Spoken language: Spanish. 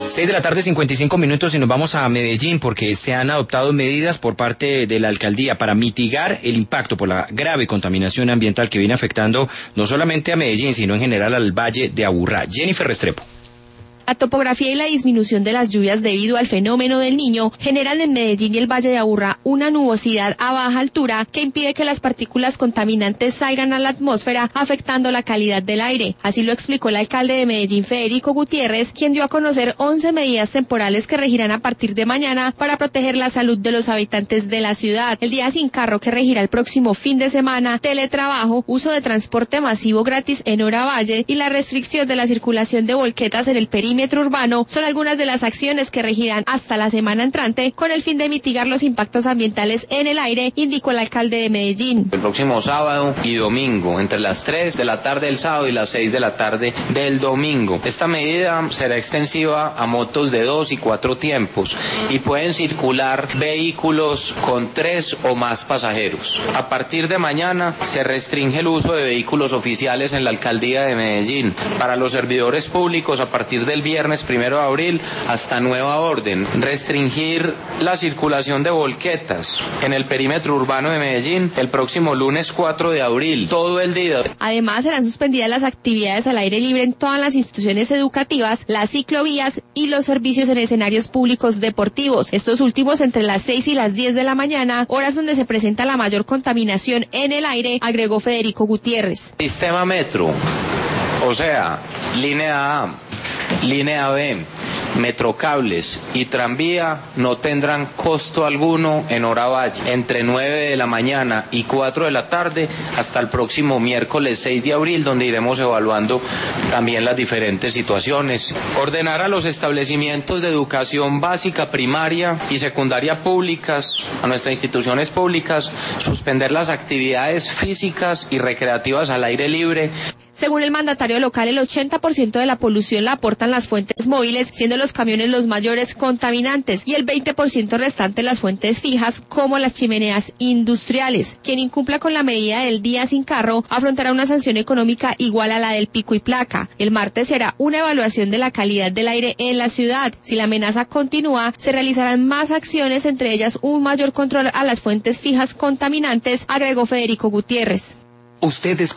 6:55 y nos vamos a Medellín porque se han adoptado medidas por parte de la alcaldía para mitigar el impacto por la grave contaminación ambiental que viene afectando no solamente a Medellín, sino en general al Valle de Aburrá. Jennifer Restrepo. La topografía y la disminución de las lluvias debido al fenómeno del Niño generan en Medellín y el Valle de Aburrá una nubosidad a baja altura que impide que las partículas contaminantes salgan a la atmósfera, afectando la calidad del aire. Así lo explicó el alcalde de Medellín, Federico Gutiérrez, quien dio a conocer 11 medidas temporales que regirán a partir de mañana para proteger la salud de los habitantes de la ciudad. El día sin carro, que regirá el próximo fin de semana, teletrabajo, uso de transporte masivo gratis en hora valle y la restricción de la circulación de volquetas en el perímetro urbano son algunas de las acciones que regirán hasta la semana entrante con el fin de mitigar los impactos ambientales en el aire, indicó el alcalde de Medellín. El próximo sábado y domingo, entre las 3 de la tarde del sábado y las 6 de la tarde del domingo. Esta medida será extensiva a motos de 2 y 4 tiempos y pueden circular vehículos con 3 o más pasajeros. A partir de mañana se restringe el uso de vehículos oficiales en la alcaldía de Medellín. Para los servidores públicos, a partir del viernes 1 de abril hasta nueva orden, restringir la circulación de volquetas en el perímetro urbano de Medellín el próximo lunes 4 de abril, todo el día. Además, serán suspendidas las actividades al aire libre en todas las instituciones educativas, las ciclovías y los servicios en escenarios públicos deportivos, estos últimos entre las 6 y las 10 de la mañana, horas donde se presenta la mayor contaminación en el aire, agregó Federico Gutiérrez. Sistema metro, o sea, línea A, línea B, metrocables y tranvía no tendrán costo alguno en hora valle, entre 9 de la mañana y 4 de la tarde hasta el próximo miércoles 6 de abril, donde iremos evaluando también las diferentes situaciones. Ordenar a los establecimientos de educación básica, primaria y secundaria públicas, a nuestras instituciones públicas, suspender las actividades físicas y recreativas al aire libre. Según el mandatario local, el 80% de la polución la aportan las fuentes móviles, siendo los camiones los mayores contaminantes, y el 20% restante las fuentes fijas, como las chimeneas industriales. Quien incumpla con la medida del día sin carro afrontará una sanción económica igual a la del pico y placa. El martes se hará una evaluación de la calidad del aire en la ciudad. Si la amenaza continúa, se realizarán más acciones, entre ellas un mayor control a las fuentes fijas contaminantes, agregó Federico Gutiérrez. Ustedes